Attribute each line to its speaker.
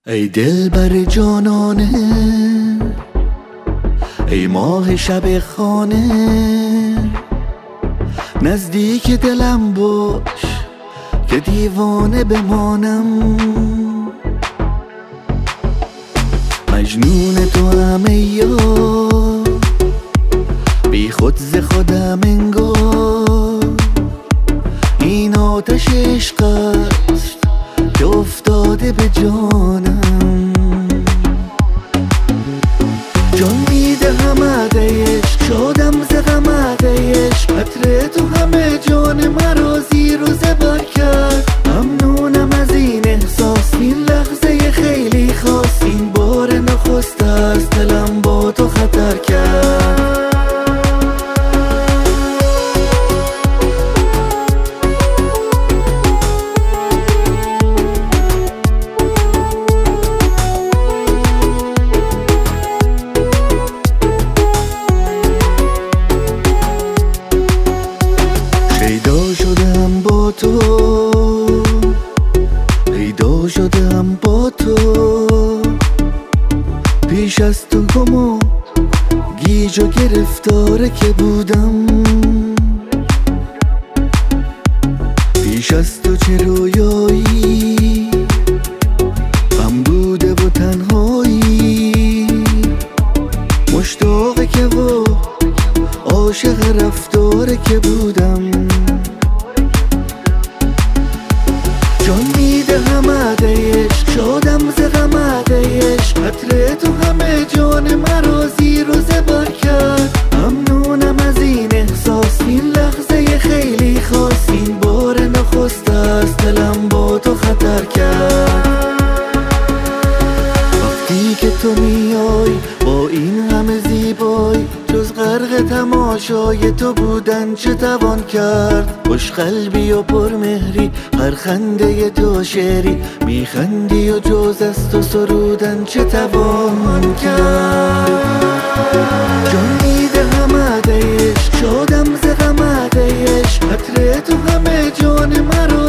Speaker 1: ای دلبر جانانه، ای ماه شب خانه، نزدیک دلم باش که دیوانه بمانم. مجنون تو هم ای یار، بی خود ز خودم انگار. این آتش عشق است که افتاده به جانم. جان میدهم عشق، شادم ز غم عشق. عطر تو همه جان مرا زیر و زبر کرد. ممنونم از این احساس، این لحظه خیلی خاص. این بار نخست است دلم با تو خطر کرد. پیدا شدم با تو، پیدا شدم با تو. پیش از تو گم گیج و گرفتاره که بودم. پیش از تو چه رویایی غم بوده و تنهایی. مشتاق که و عاشق رفتاره که بودم. جان میدهم عشق، شادم ز غم عشق. عطر تو همه جان مرا زیر و زبر کرد. ممنونم از این احساس، این لحظه خیلی خاص. این بار نخست است دلم با تو خطر کرد. وقتی که تو میای با این همه زیبایی، جز غرق تماشای تو بودن چه توان کرد. خوش قلبی و پرمهری، هر خنده تو شعری. میخندی و جز از تو سرودن چه توان کرد. جان میدهم عشق، شادم ز غم عشق. عطر تو همه جان مرا